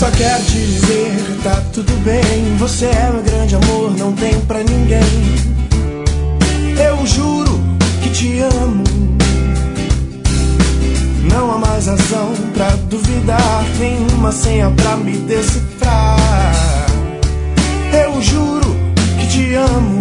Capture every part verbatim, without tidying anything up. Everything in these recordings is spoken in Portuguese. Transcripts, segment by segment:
Só quero te dizer, tá tudo bem. Você é meu grande amor, não tem pra ninguém. Eu juro que te amo. Não há mais razão pra duvidar, nenhuma senha pra me decifrar. Eu juro que te amo,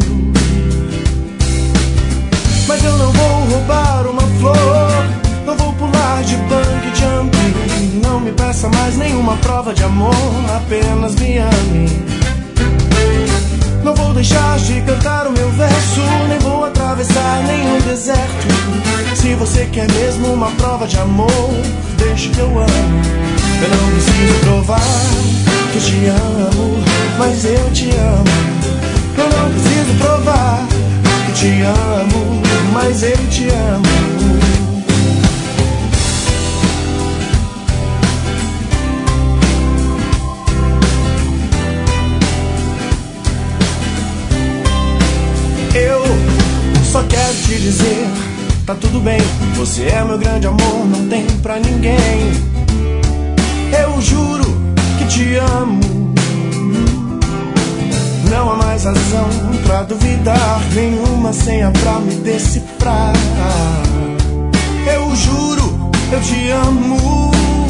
mas eu não vou roubar uma flor, não vou pular de bungee jumping. Não me peça mais nenhuma prova de amor, apenas me ame. Não vou deixar de cantar o meu verso, nem vou atravessar nenhum deserto. Se você quer mesmo uma prova de amor, deixe que eu amo. Eu não preciso provar que te amo, mas eu te amo. Eu não preciso provar que te amo, mas eu te amo. Eu só quero te dizer, tá tudo bem. Você é meu grande amor, não tem pra ninguém. Eu juro que te amo. Não há mais razão pra duvidar, nenhuma senha pra me decifrar. Eu juro, eu te amo,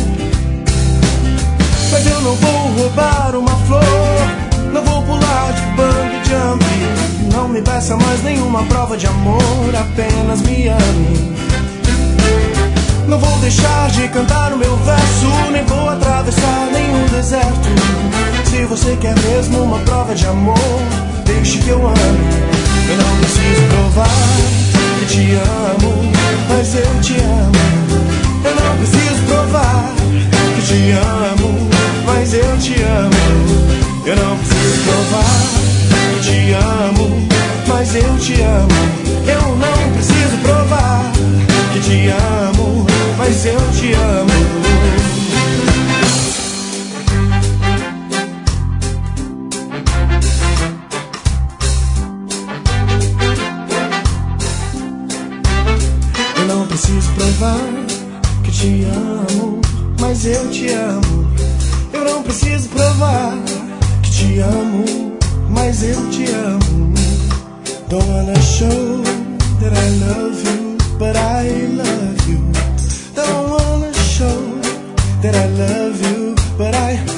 mas eu não vou roubar uma flor, não vou pular de bungee jumping. Não me peça mais nenhuma prova de amor, apenas me ame. Não vou deixar de cantar o meu verso, nem vou atravessar nenhum deserto. Se você quer mesmo uma prova de amor, deixe que eu ame. Eu não preciso provar que te amo, mas eu te amo. Eu não preciso provar que te amo, mas eu te amo. Eu não preciso provar que te amo, mas eu te amo. Eu não preciso provar que te amo, mas eu te amo. Eu não preciso provar que te amo, mas eu te amo. Eu não preciso provar que te amo, mas eu te amo. Don't wanna show that I love you, but I love you. Don't wanna show that I love you, but I